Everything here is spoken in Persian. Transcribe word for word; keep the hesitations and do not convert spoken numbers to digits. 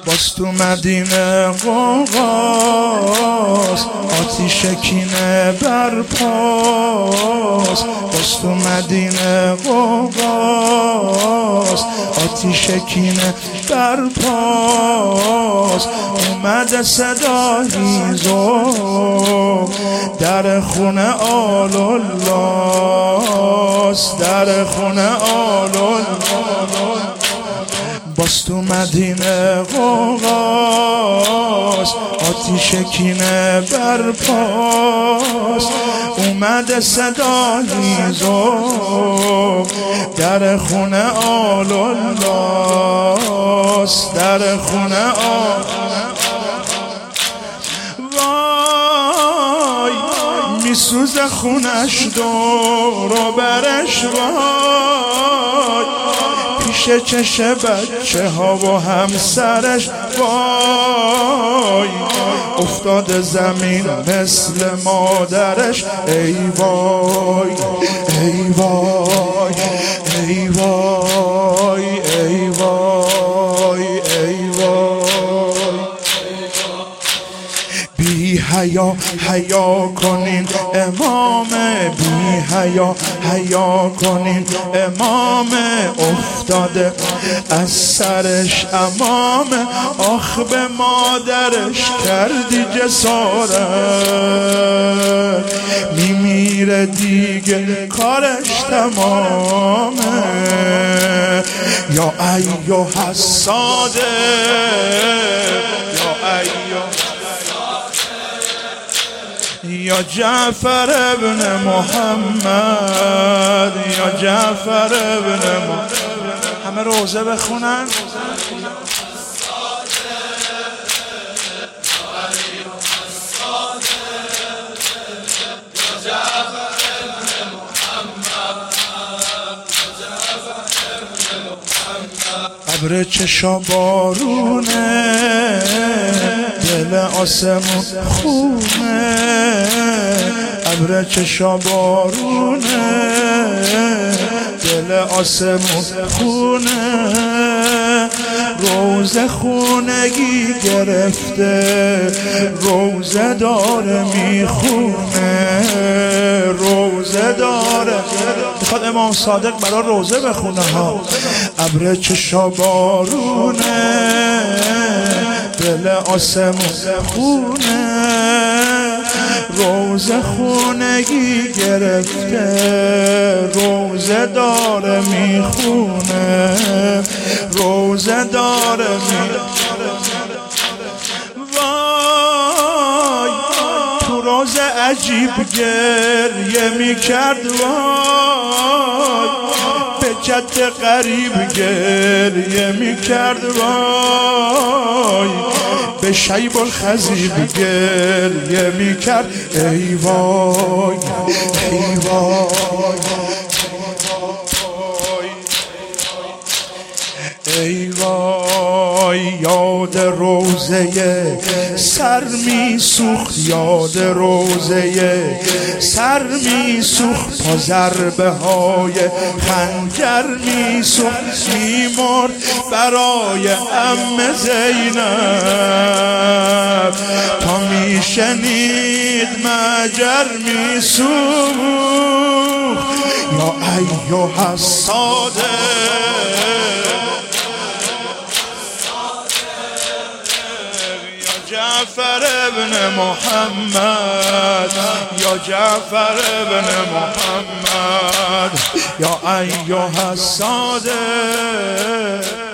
باز تو مدینه قوقاست، آتیش کینه برپاست. باز تو مدینه قوقاست، آتیش کینه برپاست. اومده صدا هیزو در خونه آل الله، در خونه آل الله. باز تو مدینه قوقاست، آتیش کینه برپاست. اومده صدا هیزو در خونه آل الله، در خونه آل. وای میسوزه خونش دور و برش، وای پیش چش بچه ها و همسرش، وای افتاد زمین مثل مادرش. ای وای ای وای ای وای ای وای ای وای. بی حیا حیا کنین امام، بی حیا حیا کنین امام. افتاده از سرش امام، آخ به مادرش کردی جسارت. میمیره دیگه کارش تمامه. یا ایها الصادق، یا ایها یا جعفر ابن محمد، یا جعفر ابن محمد. همه روزه بخونن. ابر چشا بارونه، دل آسمون خونه. ابر چشا بارونه، دل آسمون خونه. روزه خونگی گرفته، روزه داره میخونه، روزه داره. میخواد امام صادق برا روزه بخونه ها. ابر چشا بارونه، دل آسمون خونه. روزه خونگی گرفته، روزه داره میخونه، روزه داره میخونه. وای تو روزه عجیب گریه میکرد، وای به جد غریب گریه میکرد، وای به شیب الخضیب گریه میکرد. ای وای ای وای ای وای. یاد روزه سر میسوخت، یاد روزه سر میسوخت. تا ضربه های خنجر میسوخت. میمرد برای عم زینب، تا میشنید مجر میسوخت. یا ایها الصادق، جعفر ابن محمد، یا جعفر ابن محمد، یا ایها الصادق.